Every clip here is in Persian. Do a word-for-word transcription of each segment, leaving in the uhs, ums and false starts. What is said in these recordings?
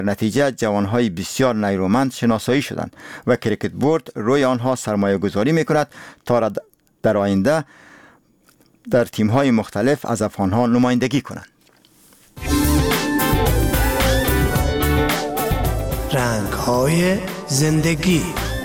نتیجه جوانهای بسیار نیرومند شناسایی شدند و کریکت بورد روی آنها سرمایه گذاری می کند تا در آینده در تیم‌های مختلف از افغان‌ها نمایندگی کنند. رنگ‌های زندگی.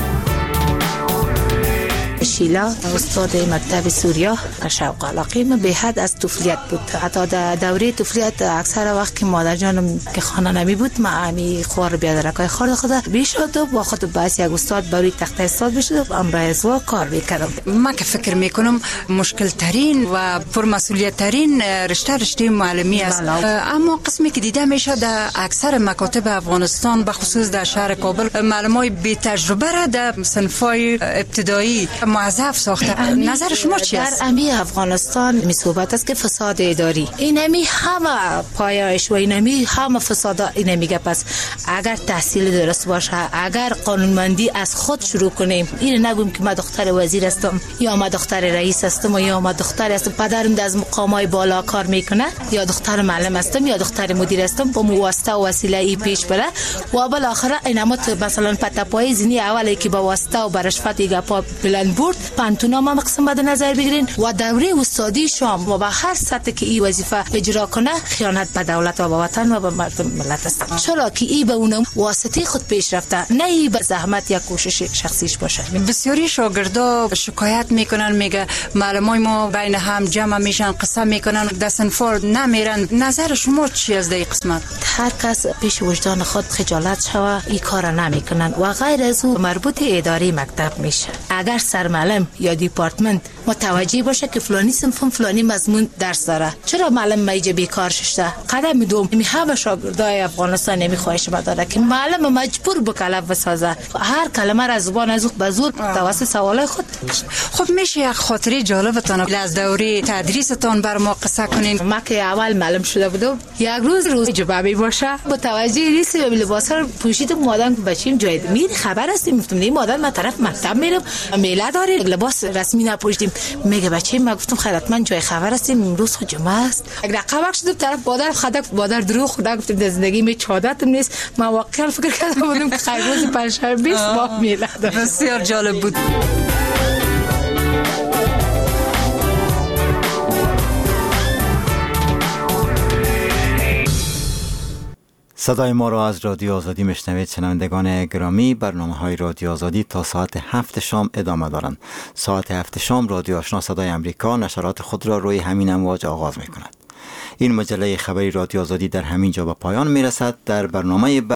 شیلا استاد مکتب سوریا شوق علاقه به حد از طفولیت بود. حتی در دوره طفولیت اکثر وقت که مادر جانم که خانه نمی بود ما امی خوار بیادرکای خورد خدا بیشتر با خود باعث یک استاد برای تخت استاد بشد امرای ازوا کار میکردم. من که فکر میکنم مشکل ترین و پرمسئولیت ترین رشته رشته معلمی است. اما قسمی که دیده میشه در اکثر مکاتب افغانستان به خصوص در شهر کابل معلمای بی تجربه را در صنف‌های ابتدایی موظف ساخته. نظر شما چی است؟ در امی افغانستان می صحبت است که فساد اداری این امی همه پایه‌اش و این امی همه فساد این میگه. پس اگر تحصیل درست باشه، اگر قانونمندی از خود شروع کنیم، این نگویم که ما دختر وزیر هستم یا ما دختر رئیس هستم یا ما دختر هستم پدرم از مقامای بالا کار میکنه یا دختر معلم هستم یا دختر مدیر هستم با واسطه و وسیله ای پیش بره و بالاخره اینما مثلا پتاپای زنی اولی که با واسطه و برشفت گپا پلن بورد پانتونام هم قسم بده نظر بگیرین و دوره استادی شام و به هر سطح که این وظیفه اجرا کنه خیانت به دولت و به وطن و به مردم ملت است. چرا که ای به اونم واسطه خود پیش رفته نه ای به زحمت یا کوشش شخصیش باشه. بسیاری شاگردا شکایت میکنن میگه معلمای ما بین هم جمع میشن قصه میکنن دستن فورد نمیرن. نظر شما چی از این قسمت؟ هر کس پیش وجدان خود خجالت شوه این کار نمیکنن و غیر از او مربوط اداره مکتب میشه. اگر سرمعلم یا دیپارتمنت متوجه باشه که فلانی صنف فلانی مضمون درس داره چرا معلم میجه بیکار شده. قدم دوم می همه شاگردای افغانستان نمی خواهش داره که معلم مجبور به کلمه بسازه هر کلمه را زبان از به زور توسط سوال خود. خب میشه یک خاطره جالبتان از دوره تدریستان بر ما قصه کنین؟ ما که اول معلم شده بودم یک روز روز جبابی باشه متوجه نیست به لباس رو پوشیدم مادام بچیم جای می خبر هستیم گفتم نه مادام ما طرف مکتب میرم میله داره لباس رسمی نپوشیدیم. میگه بچه ما گفتم خیرت من جای خبر هستیم امروز خود جمعه است. اگر قبق شدم طرف بادر خدک بادر دروغ خدا گفتم در زندگی می چادتم نیست. من واقعا فکر کردم بودم که خیر روز پنجشنبه بیست ماه میلاد. بسیار جالب بود. صدای ما را از رادیو آزادی میشنوید. شنوندگان گرامی برنامه های رادیو آزادی تا ساعت هفت شام ادامه دارند. ساعت هفت شام رادیو آشنا صدای امریکا نشرات خود را روی همین امواج آغاز می کند. این مجله خبری رادیو آزادی در همین جا به پایان می رسد. در برنامه